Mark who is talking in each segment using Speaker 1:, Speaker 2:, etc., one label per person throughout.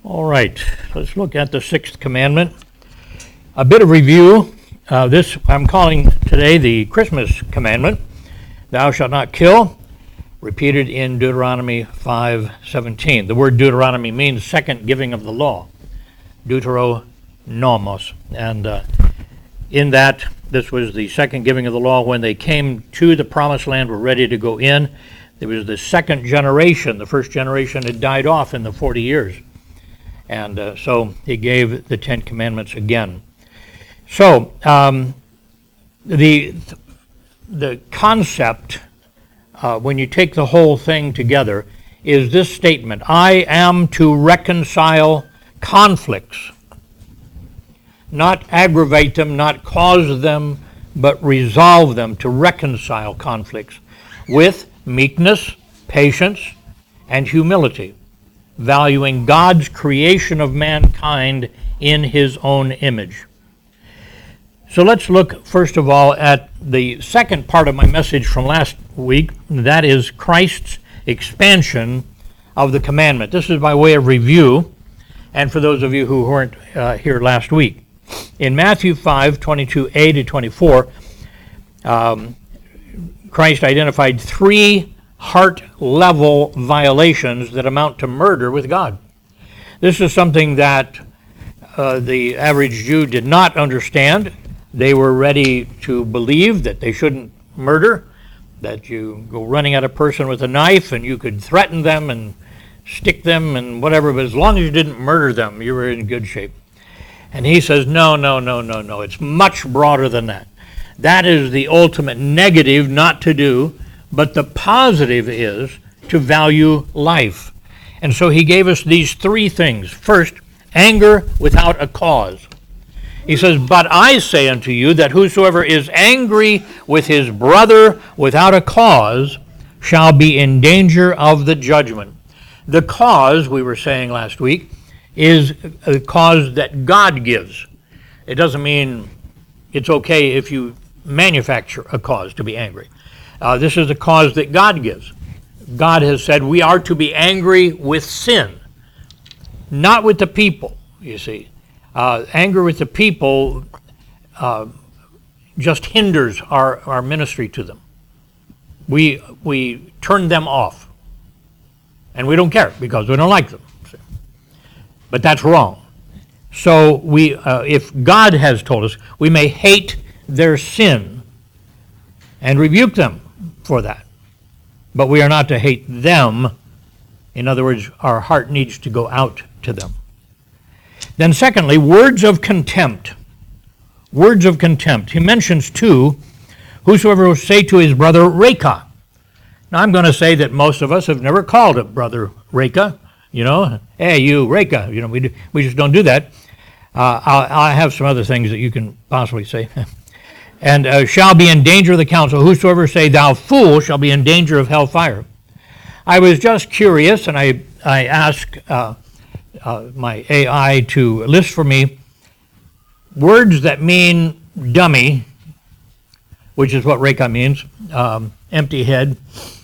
Speaker 1: All right, let's look at the sixth commandment. A bit of review. This I'm calling today the Christmas commandment. Thou shalt not kill, repeated in Deuteronomy 5:17. The word Deuteronomy means second giving of the law, Deuteronomos. And in that, this was the second giving of the law when they came to the promised land, were ready to go in. There was the second generation. The first generation had died off in the 40 years. And so he gave the Ten Commandments again. So the concept, when you take the whole thing together, is this statement: I am to reconcile conflicts, not aggravate them, not cause them, but resolve them, to reconcile conflicts with meekness, patience, and humility, valuing God's creation of mankind in his own image. So let's look first of all at the second part of my message from last week. That is Christ's expansion of the commandment. This is by way of review, and for those of you who weren't here last week. In Matthew 5:22a to 24, Christ identified three heart-level violations that amount to murder with God. This is something that the average Jew did not understand. They were ready to believe that they shouldn't murder, that you go running at a person with a knife and you could threaten them and stick them and whatever, but as long as you didn't murder them, you were in good shape. And he says, no, it's much broader than that. That is the ultimate negative, not to do, but the positive is to value life. And so he gave us these three things. First, anger without a cause. He says, but I say unto you that whosoever is angry with his brother without a cause shall be in danger of the judgment. The cause, we were saying last week, is a cause that God gives. It doesn't mean it's okay if you manufacture a cause to be angry. This is a cause that God gives. God has said we are to be angry with sin, not with the people, you see. Anger with the people just hinders our ministry to them. We turn them off, and we don't care because we don't like them. But that's wrong. So if God has told us, we may hate their sin and rebuke them for that, but we are not to hate them. In other words, our heart needs to go out to them. Then secondly, words of contempt. Words of contempt. He mentions two. Whosoever will say to his brother, Reka. Now I'm going to say that most of us have never called a brother Reka. You know, hey, you, Reka. You know, we just don't do that. I have some other things that you can possibly say. And shall be in danger of the council. Whosoever say, thou fool, shall be in danger of hellfire. I was just curious, and I asked my AI to list for me words that mean dummy, which is what Reka means, empty head,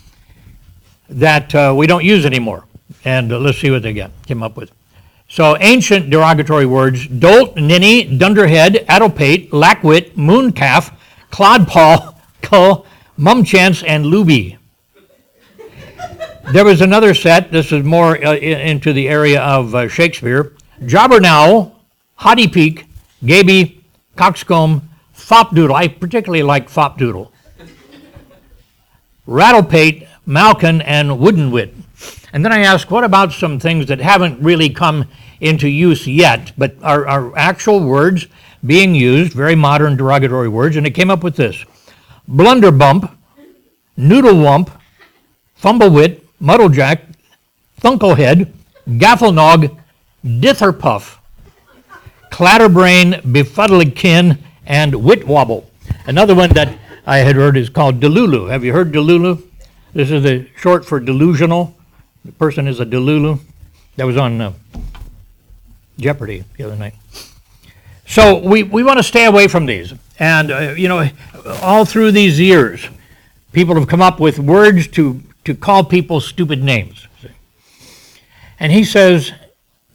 Speaker 1: that we don't use anymore. And let's see what they came up with. So ancient derogatory words: dolt, ninny, dunderhead, addlepate, lackwit, mooncalf, clodpole, cull, mumchance, and looby. There was another set. This is more into the area of Shakespeare. Jobbernow, hottie peak, gaby, coxcomb, fopdoodle. I particularly like fopdoodle. Rattlepate, malkin, and woodenwit. And then I asked, what about some things that haven't really come into use yet, but are actual words being used, very modern derogatory words, and it came up with this: blunderbump, noodlewump, fumblewit, muddlejack, thunklehead, gafflenog, ditherpuff, clatterbrain, befuddledkin, and witwobble. Another one that I had heard is called delulu. Have you heard delulu? This is the short for delusional. The person is a delulu. That was on Jeopardy the other night. So we want to stay away from these. And, all through these years, people have come up with words to call people stupid names. And he says,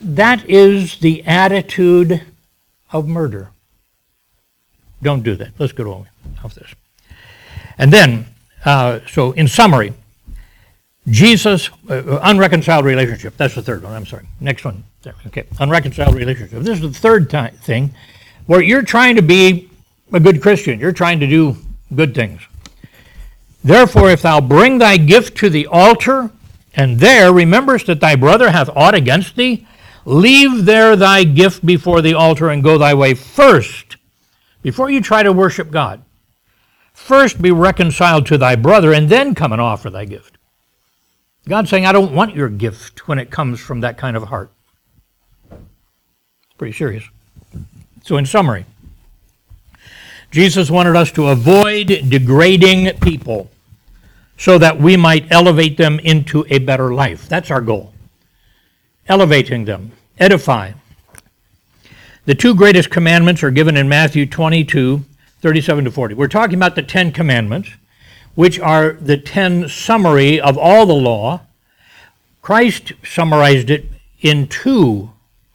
Speaker 1: That is the attitude of murder. Don't do that. Let's go on with this. And then, so in summary, Jesus, unreconciled relationship. That's the third one. I'm sorry. Next one. Okay, unreconciled relationship. This is the third thing where you're trying to be a good Christian. You're trying to do good things. Therefore, if thou bring thy gift to the altar, and there rememberest that thy brother hath aught against thee, leave there thy gift before the altar and go thy way first, before you try to worship God. First be reconciled to thy brother, and then come and offer thy gift. God's saying, I don't want your gift when it comes from that kind of heart. It's pretty serious. So in summary, Jesus wanted us to avoid degrading people so that we might elevate them into a better life. That's our goal. Elevating them, edify. The two greatest commandments are given in Matthew 22, 37 to 40. We're talking about the 10 commandments, which are the 10 summary of all the law. Christ summarized it in 2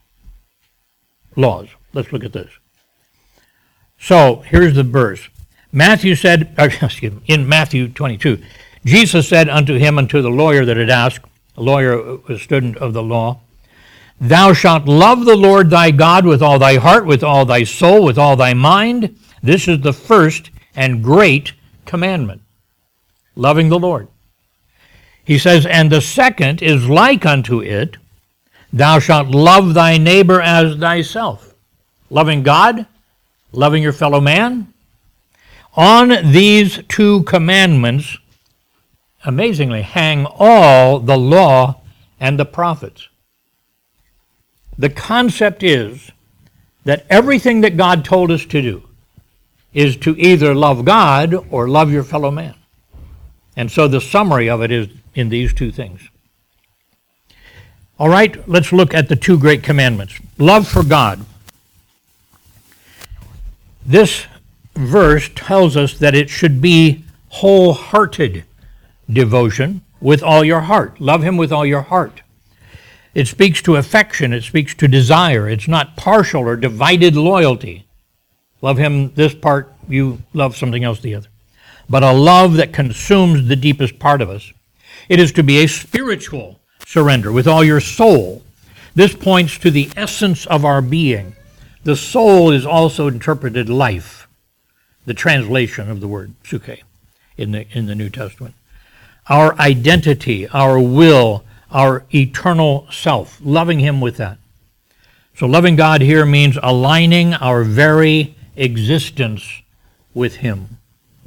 Speaker 1: laws. Let's look at this. So here's the verse. Matthew said, in Matthew 22, Jesus said unto him, unto the lawyer that had asked, a lawyer, a student of the law, thou shalt love the Lord thy God with all thy heart, with all thy soul, with all thy mind. This is the first and great commandment, loving the Lord. He says, and the second is like unto it, thou shalt love thy neighbor as thyself. Loving God, loving your fellow man. On these 2 commandments, amazingly, hang all the law and the prophets. The concept is that everything that God told us to do is to either love God or love your fellow man. And so the summary of it is in these 2 things. All right, let's look at the 2 great commandments. Love for God. This verse tells us that it should be wholehearted devotion with all your heart. Love him with all your heart. It speaks to affection. It speaks to desire. It's not partial or divided loyalty. Love him this part, you love something else the other. But a love that consumes the deepest part of us. It is to be a spiritual surrender with all your soul. This points to the essence of our being. The soul is also interpreted life, the translation of the word psyche in the New Testament. Our identity, our will, our eternal self, loving him with that. So loving God here means aligning our very existence with him.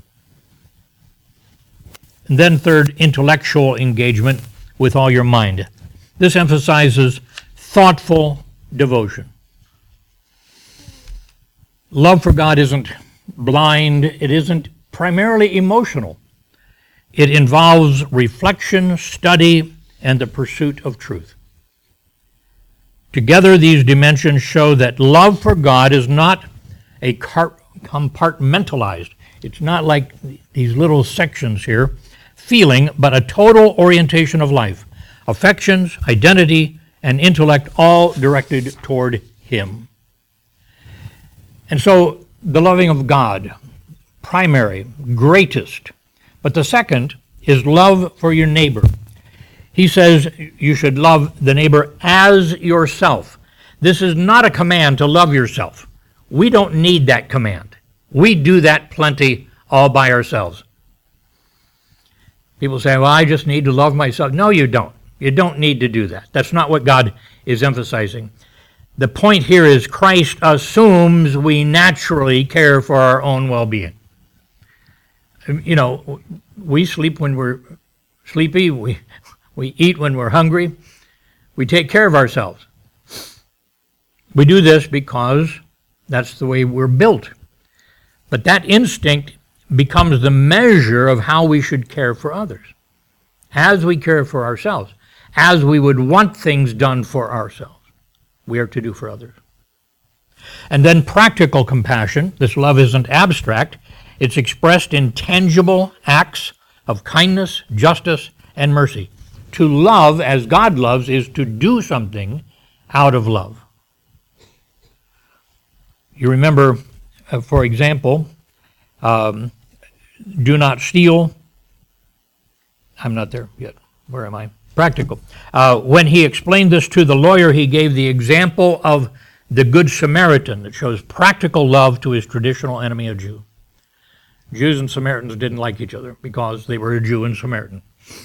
Speaker 1: And then third, intellectual engagement with all your mind. This emphasizes thoughtful devotion. Love for God isn't blind. It isn't primarily emotional. It involves reflection, study, and the pursuit of truth. Together, these dimensions show that love for God is not a compartmentalized. It's not like these little sections here, feeling, but a total orientation of life. Affections, identity, and intellect all directed toward him. And so, the loving of God, primary, greatest. But the second is love for your neighbor. He says you should love the neighbor as yourself. This is not a command to love yourself. We don't need that command. We do that plenty all by ourselves. People say, well, I just need to love myself. No, you don't. You don't need to do that. That's not what God is emphasizing. The point here is Christ assumes we naturally care for our own well-being. You know, we sleep when we're sleepy. We eat when we're hungry. We take care of ourselves. We do this because that's the way we're built. But that instinct becomes the measure of how we should care for others. As we care for ourselves, as we would want things done for ourselves, we are to do for others. And then practical compassion. This love isn't abstract. It's expressed in tangible acts of kindness, justice, and mercy. To love as God loves is to do something out of love. You remember, for example, do not steal. I'm not there yet. Where am I? Practical. When he explained this to the lawyer, he gave the example of the Good Samaritan that shows practical love to his traditional enemy, a Jew. Jews and Samaritans didn't like each other because they were a Jew and Samaritan.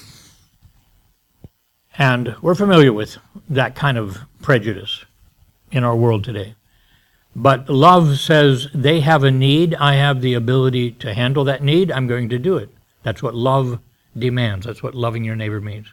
Speaker 1: And we're familiar with that kind of prejudice in our world today. But love says they have a need, I have the ability to handle that need, I'm going to do it. That's what love demands. That's what loving your neighbor means.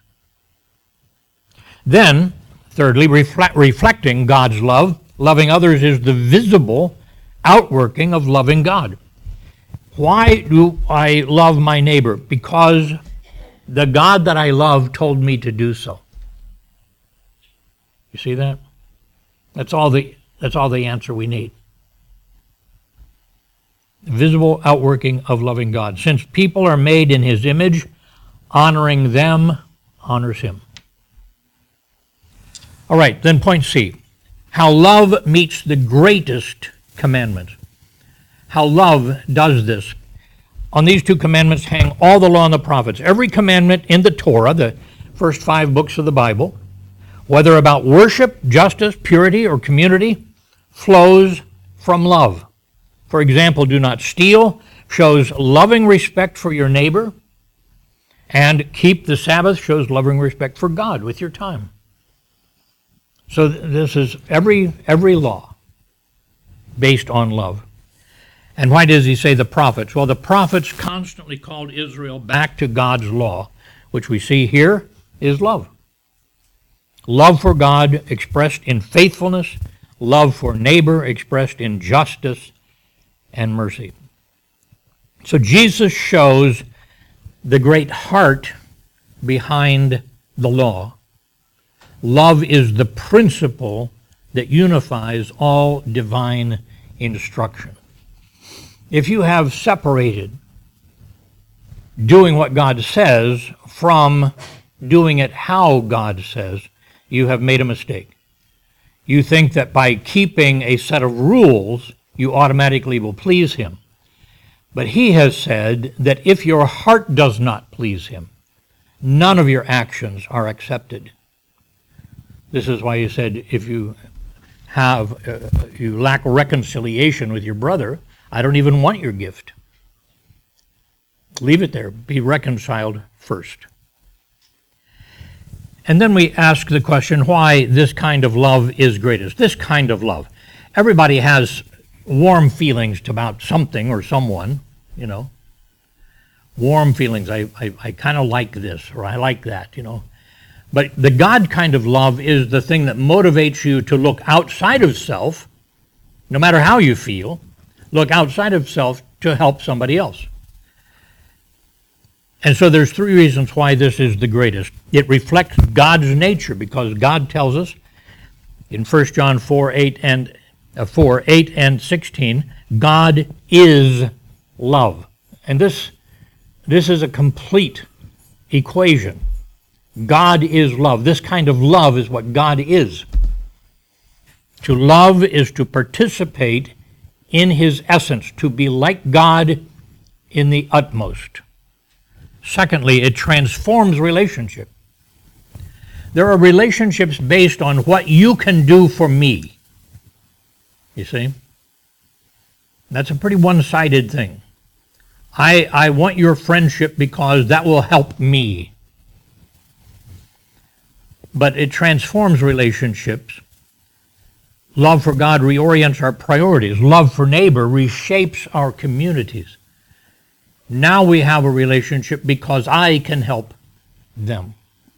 Speaker 1: Then, thirdly, reflecting God's love. Loving others is the visible outworking of loving God. Why do I love my neighbor? Because the God that I love told me to do so. You see that? That's all the answer we need. Visible outworking of loving God. Since people are made in his image, honoring them honors him. All right, then point C. How love meets the greatest commandment. How love does this. On these two commandments hang all the law and the prophets. Every commandment in the Torah, the first 5 books of the Bible, whether about worship, justice, purity, or community, flows from love. For example, do not steal shows loving respect for your neighbor, and keep the Sabbath shows loving respect for God with your time. So this is every law based on love. And why does he say the prophets? Well, the prophets constantly called Israel back to God's law, which we see here is love. Love for God expressed in faithfulness, love for neighbor expressed in justice and mercy. So Jesus shows the great heart behind the law. Love is the principle that unifies all divine instruction. If you have separated doing what God says from doing it how God says, you have made a mistake. You think that by keeping a set of rules, you automatically will please him. But he has said that if your heart does not please him, none of your actions are accepted. This is why he said, if you lack reconciliation with your brother, I don't even want your gift. Leave it there. Be reconciled first. And then we ask the question why this kind of love is greatest. This kind of love. Everybody has warm feelings about something or someone, you know. Warm feelings. I kind of like this, or I like that, you know. But the God kind of love is the thing that motivates you to look outside of self, no matter how you feel, look outside of self to help somebody else. And so there's 3 reasons why this is the greatest. It reflects God's nature, because God tells us in 1 John 4:8 and 16, God is love. And this is a complete equation. God is love. This kind of love is what God is. To love is to participate in his essence, to be like God in the utmost. Secondly, it transforms relationship. There are relationships based on what you can do for me. You see? That's a pretty one-sided thing. I want your friendship because that will help me. But it transforms relationships. Love for God reorients our priorities. Love for neighbor reshapes our communities. Now we have a relationship because I can help them.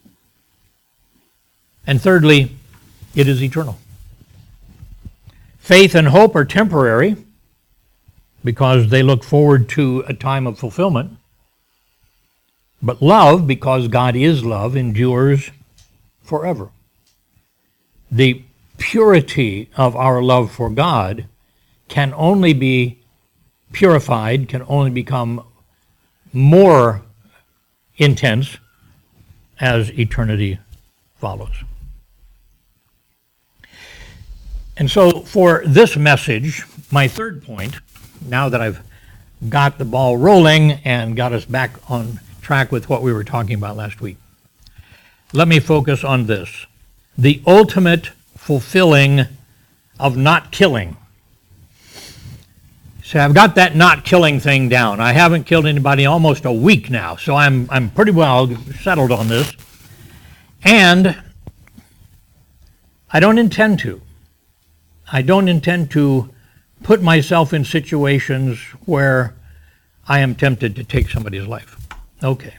Speaker 1: And thirdly, it is eternal. Faith and hope are temporary because they look forward to a time of fulfillment. But love, because God is love, endures forever. The purity of our love for God can only be purified, can only become more intense as eternity follows. And so for this message, my third point, now that I've got the ball rolling and got us back on track with what we were talking about last week, let me focus on this: the ultimate fulfilling of not killing. So I've got that not killing thing down. I haven't killed anybody almost a week now, so I'm pretty well settled on this. And I don't intend to. I don't intend to put myself in situations where I am tempted to take somebody's life. Okay.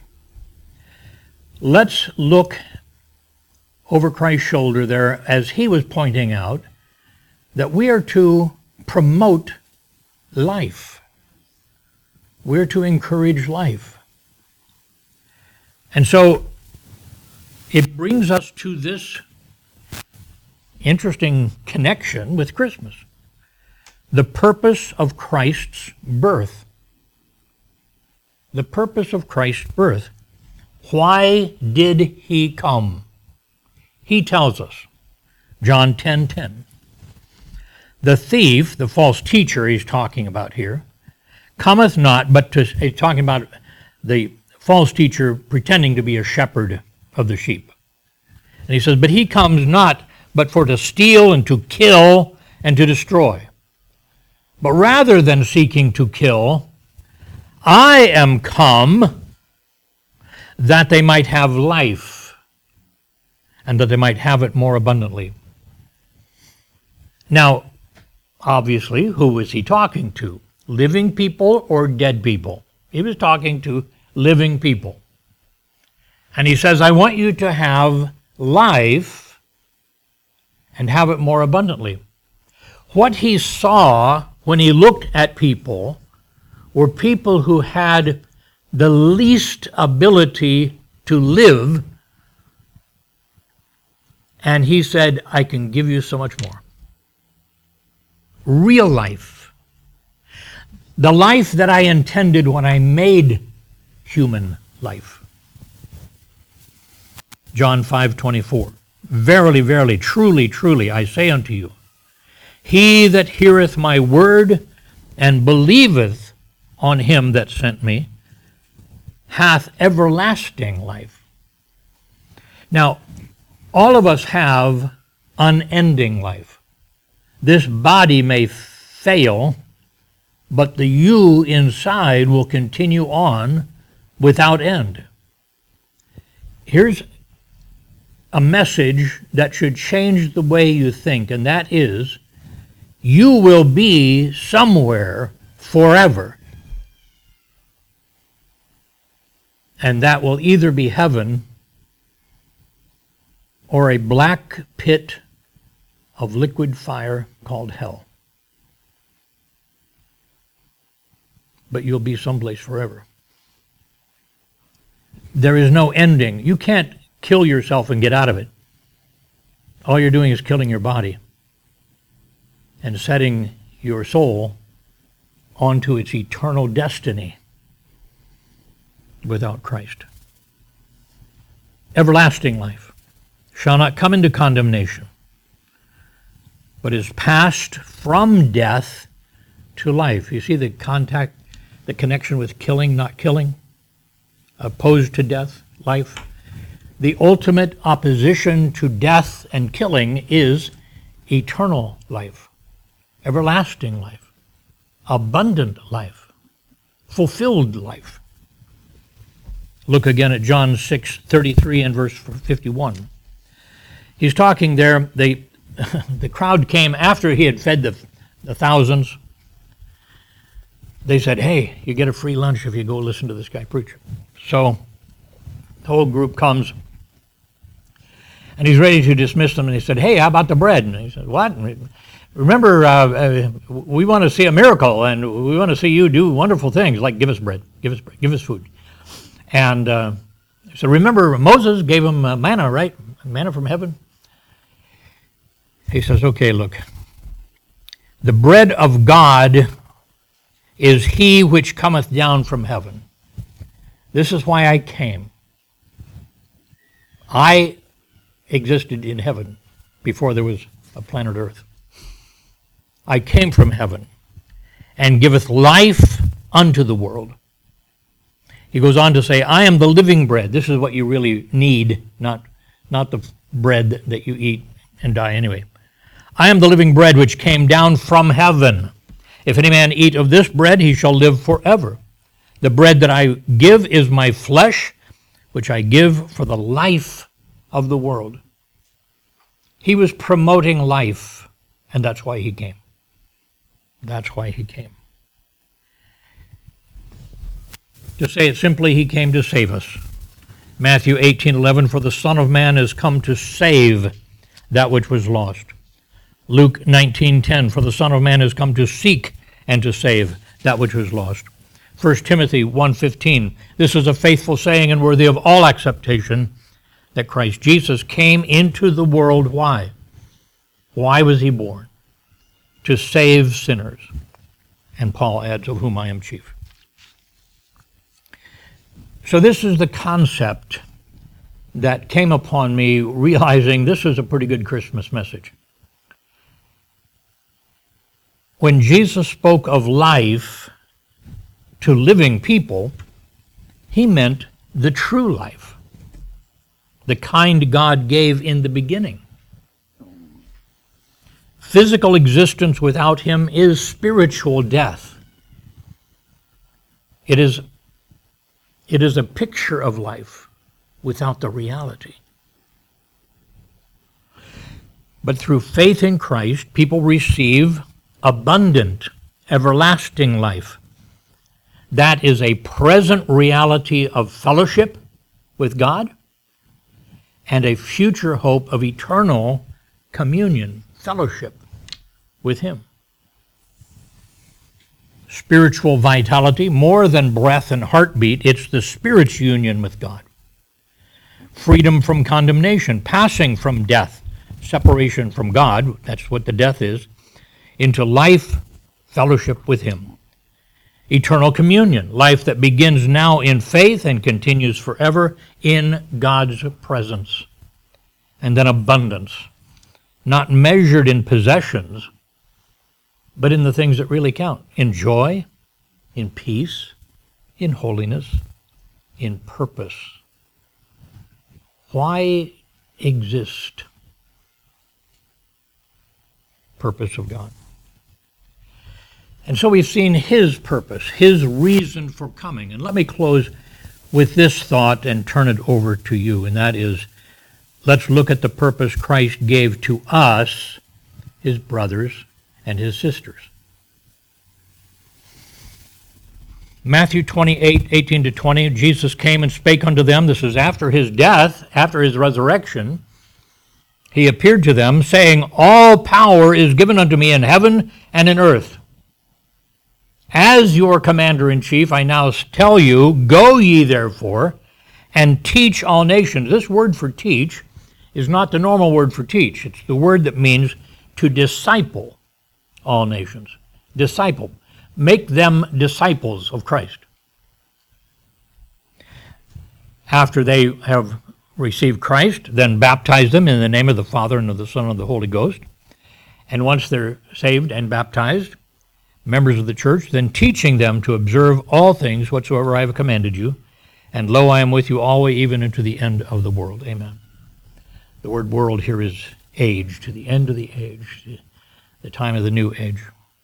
Speaker 1: Let's look over Christ's shoulder there as he was pointing out that we are to promote life. We're to encourage life. And so it brings us to this interesting connection with Christmas. The purpose of Christ's birth. The purpose of Christ's birth. Why did he come? He tells us, John 10:10. The thief, the false teacher he's talking about here, cometh not, but to, he's talking about the false teacher pretending to be a shepherd of the sheep. And he says, but he comes not but for to steal and to kill and to destroy. But rather than seeking to kill, I am come that they might have life, and that they might have it more abundantly. Now, obviously, who was he talking to? Living people or dead people? He was talking to living people. And he says, I want you to have life and have it more abundantly. What he saw when he looked at people were people who had the least ability to live, and he said, I can give you so much more. Real life. The life that I intended when I made human life. John 5:24. Verily, verily, truly, truly, I say unto you, he that heareth my word and believeth on him that sent me hath everlasting life. Now, all of us have unending life. This body may fail, but the you inside will continue on without end. Here's a message that should change the way you think, and that is, you will be somewhere forever. And that will either be heaven or a black pit of liquid fire called hell. But you'll be someplace forever. There is no ending. You can't kill yourself and get out of it. All you're doing is killing your body and setting your soul onto its eternal destiny without Christ. Everlasting life shall not come into condemnation, but is passed from death to life. You see the connection with killing, not killing, opposed to death, life. The ultimate opposition to death and killing is eternal life, everlasting life, abundant life, fulfilled life. Look again at John 6:33 and verse 51. He's talking there. The crowd came after he had fed the thousands. They said, hey, you get a free lunch if you go listen to this guy preach. So the whole group comes, and he's ready to dismiss them, and he said, hey, how about the bread? And he said, what? Remember, we want to see a miracle, and we want to see you do wonderful things, like give us bread, give us food. And so remember, Moses gave him manna, right? Manna from heaven. He says, okay, look. The bread of God is he which cometh down from heaven. This is why I came. I existed in heaven before there was a planet Earth. I came from heaven, and giveth life unto the world. He goes on to say, I am the living bread. This is what you really need, not the bread that you eat and die anyway. I am the living bread which came down from heaven. If any man eat of this bread, he shall live forever. The bread that I give is my flesh, which I give for the life of the world. He was promoting life, and that's why he came. That's why he came. To say it simply, he came to save us. Matthew 18:11, for the Son of Man is come to save that which was lost. Luke 19:10, for the Son of Man is come to seek and to save that which was lost. 1 Timothy 1:15, this is a faithful saying and worthy of all acceptation, that Christ Jesus came into the world. Why? Why was he born? To save sinners. And Paul adds, of whom I am chief. So this is the concept that came upon me, realizing this is a pretty good Christmas message. When Jesus spoke of life to living people, he meant the true life, the kind God gave in the beginning. Physical existence without him is spiritual death. It is a picture of life without the reality. But through faith in Christ, people receive abundant, everlasting life. That is a present reality of fellowship with God and a future hope of eternal communion, fellowship with him. Spiritual vitality, more than breath and heartbeat, it's the spirit's union with God. Freedom from condemnation, passing from death, separation from God, that's what the death is, into life, fellowship with him. Eternal communion, life that begins now in faith and continues forever in God's presence. And then abundance, not measured in possessions, but in the things that really count, in joy, in peace, in holiness, in purpose. Why exist? Purpose of God. And so we've seen his purpose, his reason for coming. And let me close with this thought and turn it over to you, and that is, let's look at the purpose Christ gave to us, his brothers and his sisters. Matthew 28:18-20, Jesus came and spake unto them. This is after his death, after his resurrection. He appeared to them, saying, all power is given unto me in heaven and in earth. As your commander-in-chief, I now tell you, go ye therefore, and teach all nations. This word for teach is not the normal word for teach. It's the word that means to disciple all nations. Disciple. Make them disciples of Christ. After they have received Christ, then baptize them in the name of the Father and of the Son and of the Holy Ghost. And once they're saved and baptized, members of the church, then teaching them to observe all things whatsoever I have commanded you. And lo, I am with you always, even unto the end of the world. Amen. The word world here is age, to the end of the age, the time of the new age.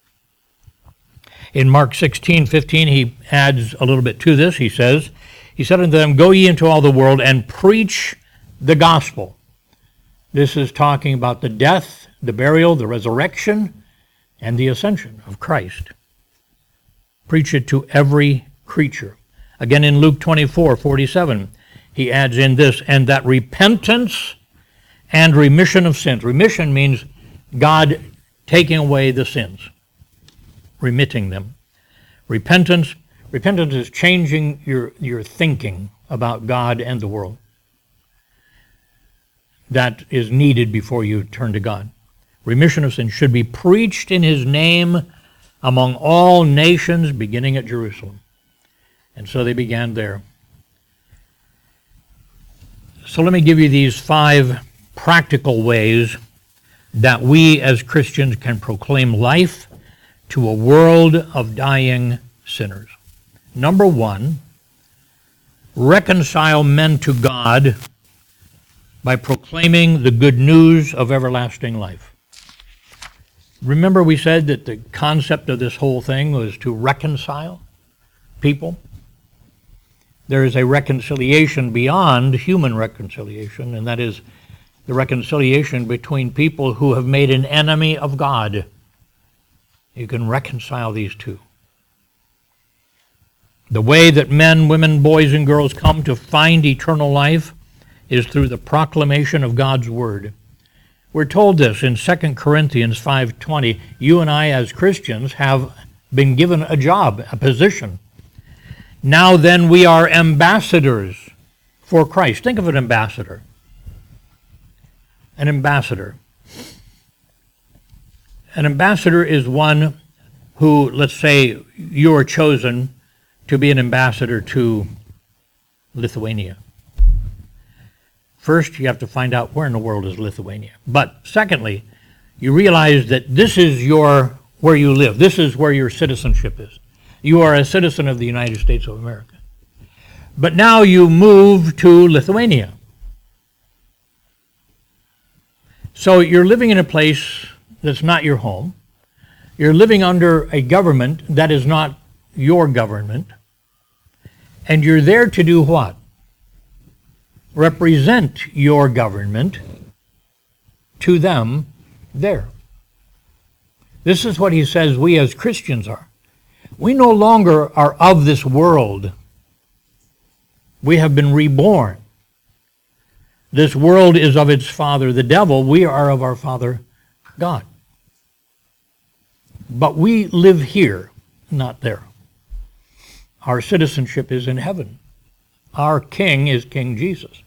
Speaker 1: In Mark 16:15, he adds a little bit to this. He said unto them, go ye into all the world and preach the gospel. This is talking about the death, the burial, the resurrection, and the ascension of Christ. Preach it to every creature. Again in Luke 24:47, he adds in this, and that repentance and remission of sins. Remission means God taking away the sins, remitting them. Repentance is changing your thinking about God and the world. That is needed before you turn to God. Remission of sins should be preached in his name among all nations, beginning at Jerusalem. And so they began there. So let me give you these 5 practical ways that we as Christians can proclaim life to a world of dying sinners. Number one, reconcile men to God by proclaiming the good news of everlasting life. Remember we said that the concept of this whole thing was to reconcile people? There is a reconciliation beyond human reconciliation, and that is the reconciliation between people who have made an enemy of God. You can reconcile these two. The way that men, women, boys, and girls come to find eternal life is through the proclamation of God's Word. We're told this in 2 Corinthians 5:20. You and I as Christians have been given a job, a position. Now then we are ambassadors for Christ. Think of an ambassador. An ambassador. An ambassador is one who, let's say, you are chosen to be an ambassador to Lithuania. First, you have to find out where in the world is Lithuania. But secondly, you realize that this is where you live. This is where your citizenship is. You are a citizen of the United States of America. But now you move to Lithuania. So you're living in a place that's not your home. You're living under a government that is not your government. And you're there to do what? Represent your government to them there. This is what he says we as Christians are. We no longer are of this world. We have been reborn. This world is of its father, the devil. We are of our father, God. But we live here, not there. Our citizenship is in heaven. Our king is King Jesus.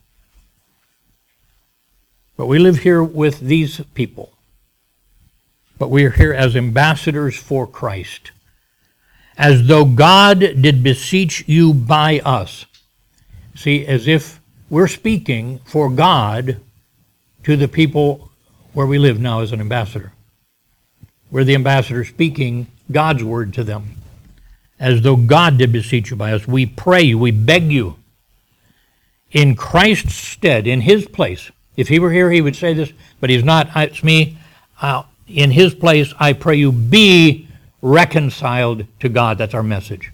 Speaker 1: But we live here with these people. But we are here as ambassadors for Christ, as though God did beseech you by us. See, as if we're speaking for God to the people where we live now as an ambassador. We're the ambassador speaking God's word to them, as though God did beseech you by us. We pray you, we beg you, in Christ's stead, in his place. If he were here, he would say this, but he's not. It's me. In his place, I pray you, be reconciled to God. That's our message.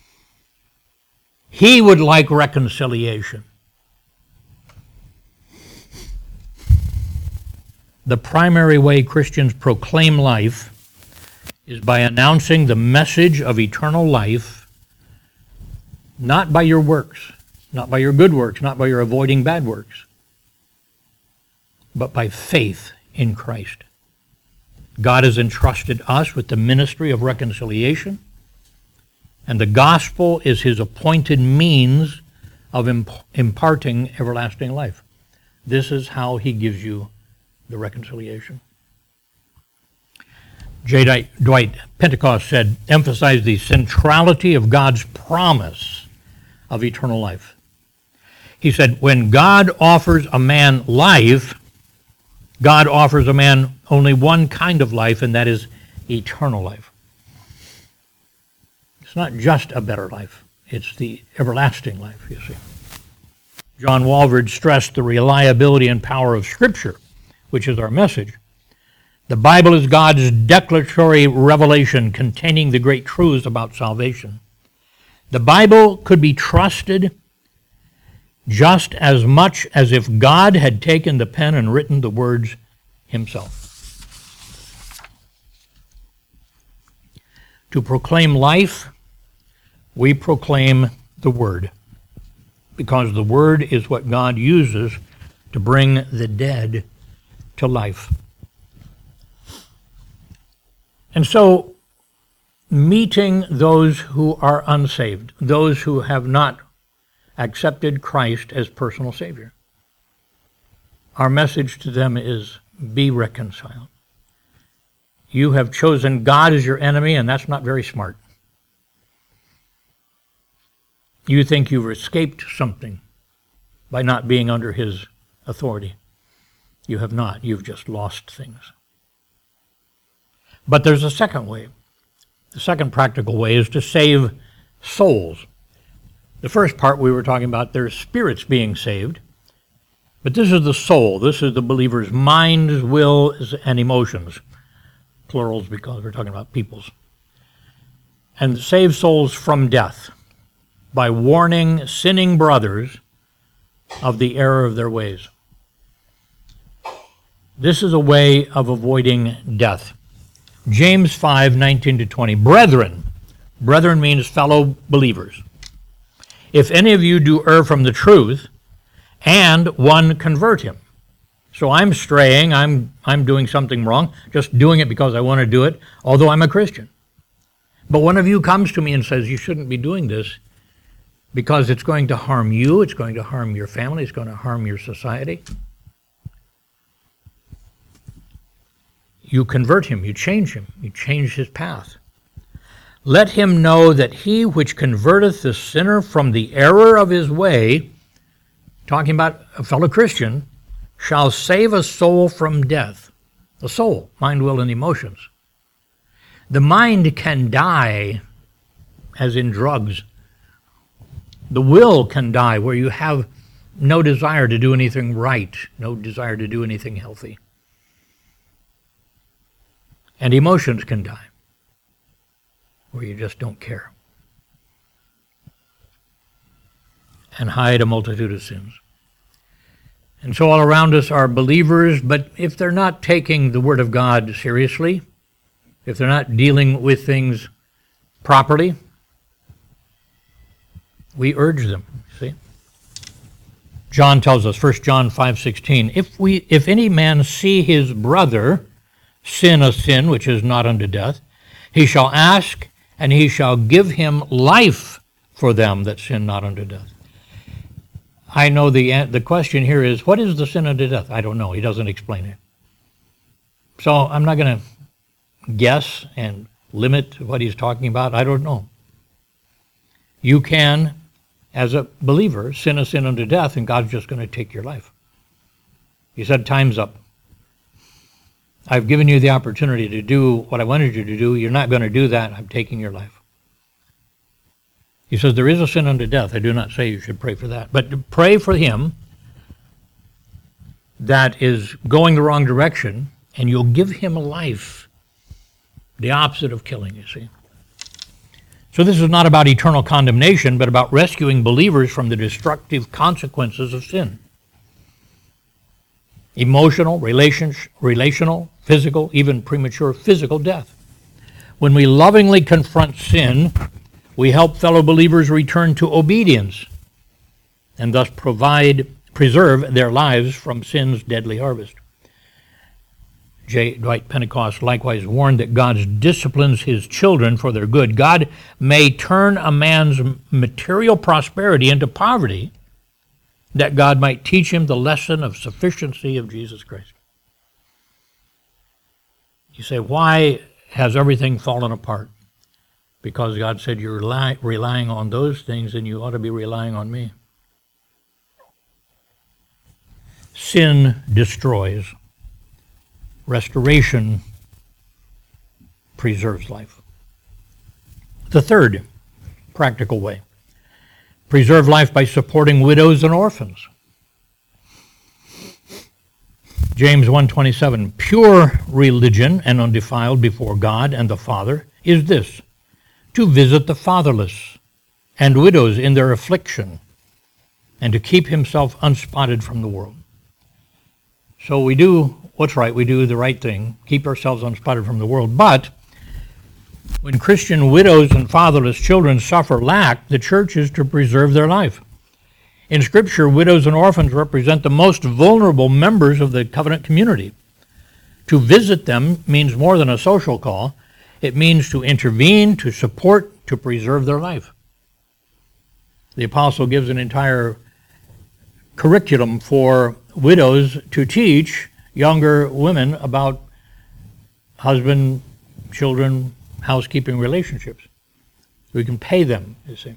Speaker 1: He would like reconciliation. The primary way Christians proclaim life is by announcing the message of eternal life, not by your works, not by your good works, not by your avoiding bad works, but by faith in Christ. God has entrusted us with the ministry of reconciliation, and the gospel is his appointed means of imparting everlasting life. This is how he gives you the reconciliation. J. Dwight Pentecost said, emphasize the centrality of God's promise of eternal life. He said, when God offers a man life, God offers a man only one kind of life, and that is eternal life. It's not just a better life. It's the everlasting life, you see. John Walvoord stressed the reliability and power of Scripture, which is our message. The Bible is God's declaratory revelation containing the great truths about salvation. The Bible could be trusted just as much as if God had taken the pen and written the words himself. To proclaim life, we proclaim the Word, because the Word is what God uses to bring the dead to life. And so, meeting those who are unsaved, those who have not accepted Christ as personal Savior, our message to them is, be reconciled. You have chosen God as your enemy, and that's not very smart. You think you've escaped something by not being under his authority. You have not. You've just lost things. But there's a second way. The second practical way is to save souls. The first part we were talking about, their spirits being saved. But this is the soul. This is the believer's minds, wills, and emotions. Plurals because we're talking about peoples. And save souls from death by warning sinning brothers of the error of their ways. This is a way of avoiding death. James 5:19-20. Brethren means fellow believers. If any of you do err from the truth, and one convert him. So I'm straying, I'm doing something wrong, just doing it because I want to do it, although I'm a Christian. But one of you comes to me and says, you shouldn't be doing this because it's going to harm you, it's going to harm your family, it's going to harm your society. You convert him, you change his path. Let him know that he which converteth the sinner from the error of his way, talking about a fellow Christian, shall save a soul from death. The soul, mind, will, and emotions. The mind can die, as in drugs. The will can die, where you have no desire to do anything right, no desire to do anything healthy. And emotions can die, where you just don't care and hide a multitude of sins. And so all around us are believers, but if they're not taking the Word of God seriously, if they're not dealing with things properly, we urge them, see? John tells us, 1 John 5:16, if any man see his brother sin a sin which is not unto death, he shall ask, and he shall give him life for them that sin not unto death. I know the question here is, what is the sin unto death? I don't know. He doesn't explain it. So I'm not going to guess and limit what he's talking about. I don't know. You can, as a believer, sin a sin unto death, and God's just going to take your life. He said, time's up. I've given you the opportunity to do what I wanted you to do. You're not going to do that. I'm taking your life. He says, there is a sin unto death. I do not say you should pray for that. But pray for him that is going the wrong direction, and you'll give him a life. The opposite of killing, you see. So this is not about eternal condemnation, but about rescuing believers from the destructive consequences of sin. Emotional, relational, physical, even premature physical death. When we lovingly confront sin, we help fellow believers return to obedience and thus preserve their lives from sin's deadly harvest. J. Dwight Pentecost likewise warned that God disciplines his children for their good. God may turn a man's material prosperity into poverty, that God might teach him the lesson of sufficiency of Jesus Christ. You say, why has everything fallen apart? Because God said you're relying on those things, and you ought to be relying on me. Sin destroys. Restoration preserves life. The third practical way. Preserve life by supporting widows and orphans. James 1:27, pure religion and undefiled before God and the Father is this, to visit the fatherless and widows in their affliction, and to keep himself unspotted from the world. So we do what's right, we do the right thing, keep ourselves unspotted from the world, but when Christian widows and fatherless children suffer lack, the church is to preserve their life. In Scripture, widows and orphans represent the most vulnerable members of the covenant community. To visit them means more than a social call. It means to intervene, to support, to preserve their life. The apostle gives an entire curriculum for widows to teach younger women about husband, children, housekeeping relationships. We can pay them, you see.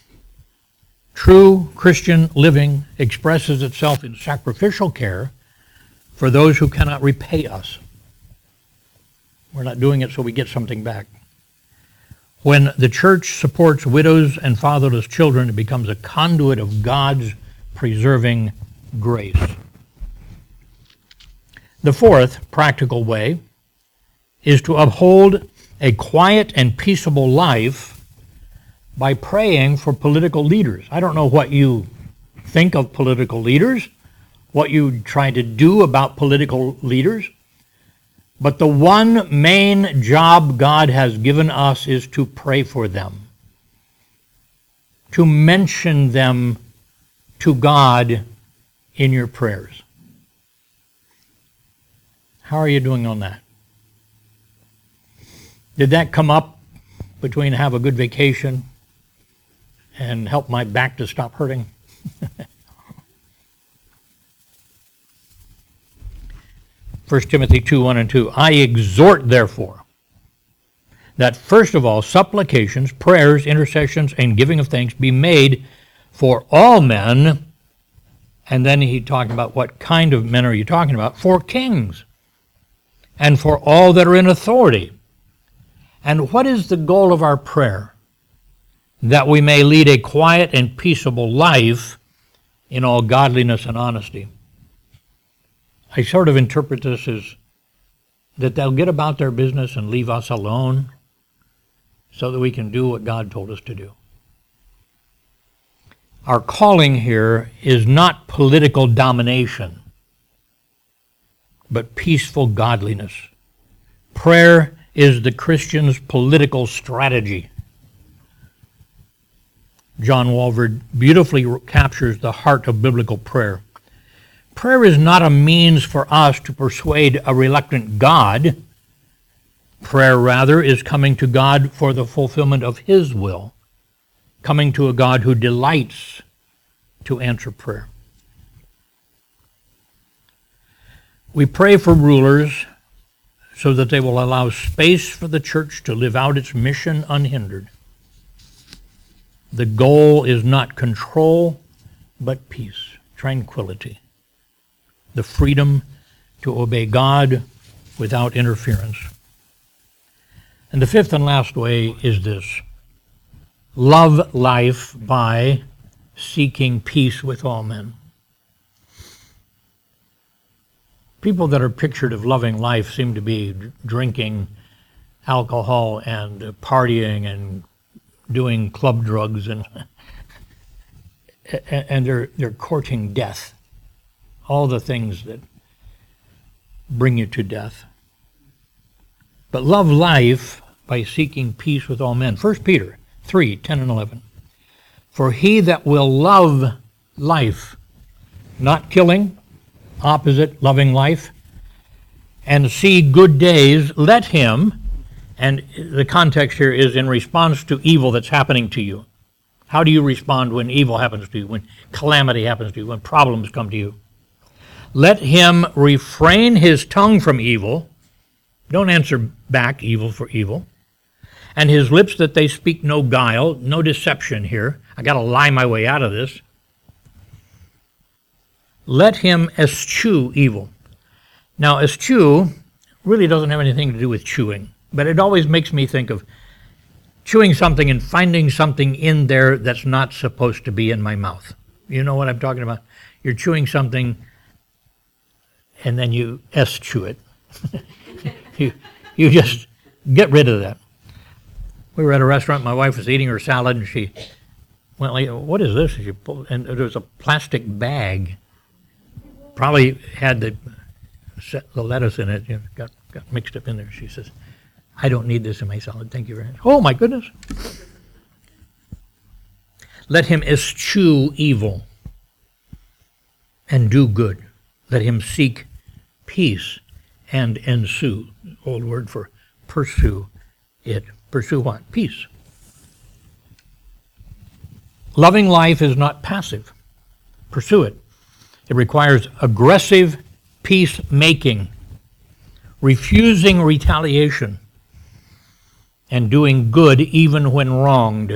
Speaker 1: True Christian living expresses itself in sacrificial care for those who cannot repay us. We're not doing it so we get something back. When the church supports widows and fatherless children, it becomes a conduit of God's preserving grace. The fourth practical way is to uphold a quiet and peaceable life by praying for political leaders. I don't know what you think of political leaders, what you try to do about political leaders, but the one main job God has given us is to pray for them, to mention them to God in your prayers. How are you doing on that? Did that come up between have a good vacation and help my back to stop hurting? 1 Timothy 2:1 and 2. I exhort, therefore, that first of all supplications, prayers, intercessions, and giving of thanks be made for all men. And then he talked about what kind of men are you talking about? For kings and for all that are in authority. And what is the goal of our prayer? That we may lead a quiet and peaceable life in all godliness and honesty. I sort of interpret this as that they'll get about their business and leave us alone so that we can do what God told us to do. Our calling here is not political domination, but peaceful godliness. Prayer is the Christian's political strategy. John Walvoord beautifully captures the heart of biblical prayer. Prayer is not a means for us to persuade a reluctant God. Prayer, rather, is coming to God for the fulfillment of His will, coming to a God who delights to answer prayer. We pray for rulers so that they will allow space for the church to live out its mission unhindered. The goal is not control, but peace, tranquility, the freedom to obey God without interference. And the fifth and last way is this: love life by seeking peace with all men. People that are pictured of loving life seem to be drinking alcohol and partying and doing club drugs, and they're courting death. All the things that bring you to death. But love life by seeking peace with all men. 1 Peter 3:10 and 11. For he that will love life, not killing, opposite loving life, and see good days, let him, and the context here is in response to evil that's happening to you. How do you respond when evil happens to you, when calamity happens to you, when problems come to you? Let him refrain his tongue from evil. Don't answer back evil for evil. And his lips that they speak no guile, no deception here. I got to lie my way out of this. Let him eschew evil. Now, eschew really doesn't have anything to do with chewing, but it always makes me think of chewing something and finding something in there that's not supposed to be in my mouth. You know what I'm talking about? You're chewing something and then you eschew it. you just get rid of that. We were at a restaurant, my wife was eating her salad, and she went like, what is this? And there was a plastic bag. Probably had the lettuce in it, got mixed up in there. She says, I don't need this in my salad, thank you very much. Oh my goodness. Let him eschew evil and do good. Let him seek peace and ensue. Old word for pursue it. Pursue what? Peace. Loving life is not passive. Pursue it. It requires aggressive peacemaking, refusing retaliation, and doing good even when wronged.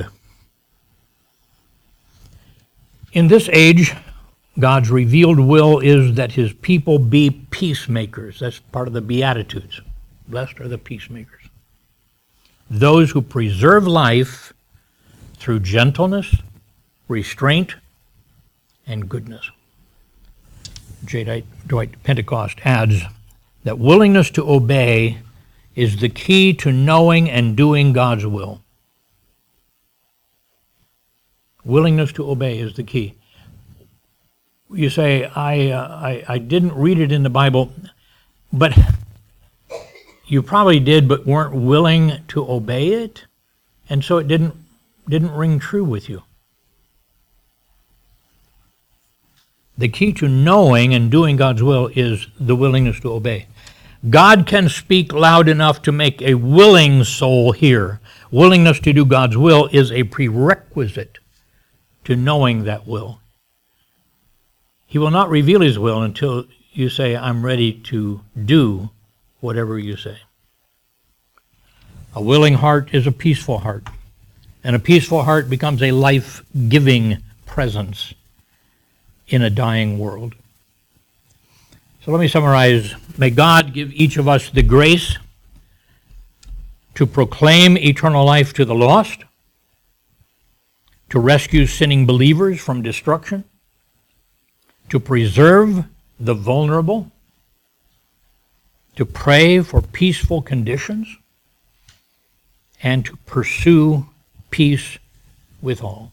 Speaker 1: In this age, God's revealed will is that his people be peacemakers. That's part of the Beatitudes. Blessed are the peacemakers. Those who preserve life through gentleness, restraint, and goodness. J. Dwight Pentecost adds that willingness to obey is the key to knowing and doing God's will. Willingness to obey is the key. You say, I didn't read it in the Bible, but you probably did, but weren't willing to obey it, and so it didn't ring true with you. The key to knowing and doing God's will is the willingness to obey. God can speak loud enough to make a willing soul hear. Willingness to do God's will is a prerequisite to knowing that will. He will not reveal his will until you say, I'm ready to do whatever you say. A willing heart is a peaceful heart, and a peaceful heart becomes a life-giving presence in a dying world. So let me summarize. May God give each of us the grace to proclaim eternal life to the lost, to rescue sinning believers from destruction, to preserve the vulnerable, to pray for peaceful conditions, and to pursue peace with all.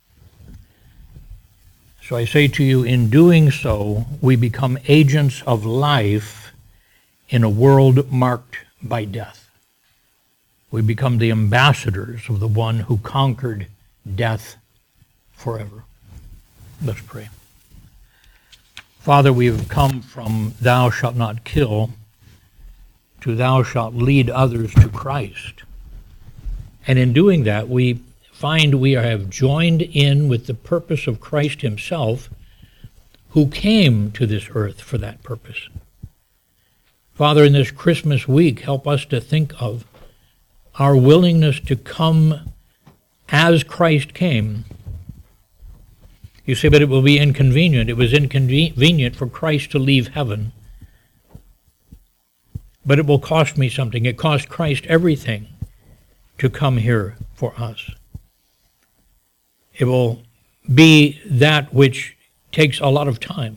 Speaker 1: So I say to you, in doing so, we become agents of life in a world marked by death. We become the ambassadors of the one who conquered death forever. Let's pray. Father, we have come from thou shalt not kill to thou shalt lead others to Christ. And in doing that, we find we have joined in with the purpose of Christ himself, who came to this earth for that purpose. Father, in this Christmas week, help us to think of our willingness to come as Christ came. You say, but it will be inconvenient. It was inconvenient for Christ to leave heaven. But it will cost me something. It cost Christ everything to come here for us. It will be that which takes a lot of time.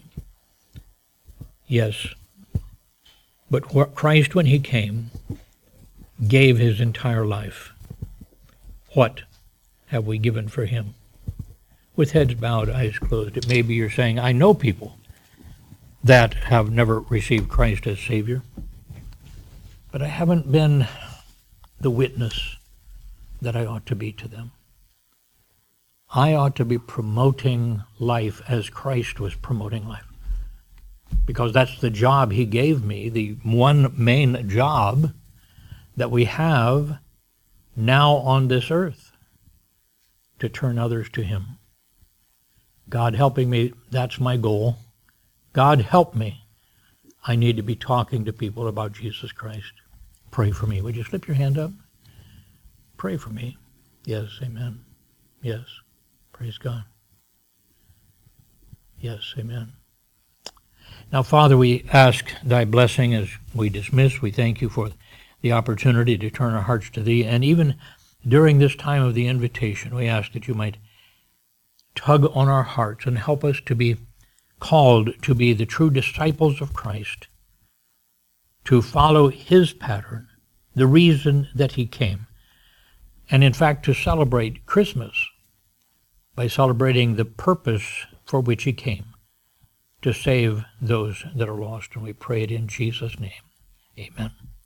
Speaker 1: Yes. But Christ, when he came, gave his entire life. What have we given for him? With heads bowed, eyes closed, it may be you're saying, I know people that have never received Christ as Savior, but I haven't been the witness that I ought to be to them. I ought to be promoting life as Christ was promoting life, because that's the job he gave me, the one main job that we have now on this earth, to turn others to him. God helping me, that's my goal. God help me. I need to be talking to people about Jesus Christ. Pray for me. Would you slip your hand up? Pray for me. Yes, amen. Yes. Praise God. Yes, amen. Now, Father, we ask thy blessing as we dismiss. We thank you for the opportunity to turn our hearts to thee. And even during this time of the invitation, we ask that you might tug on our hearts and help us to be called to be the true disciples of Christ, to follow his pattern, the reason that he came, and in fact to celebrate Christmas by celebrating the purpose for which he came, to save those that are lost. And we pray it in Jesus' name. Amen.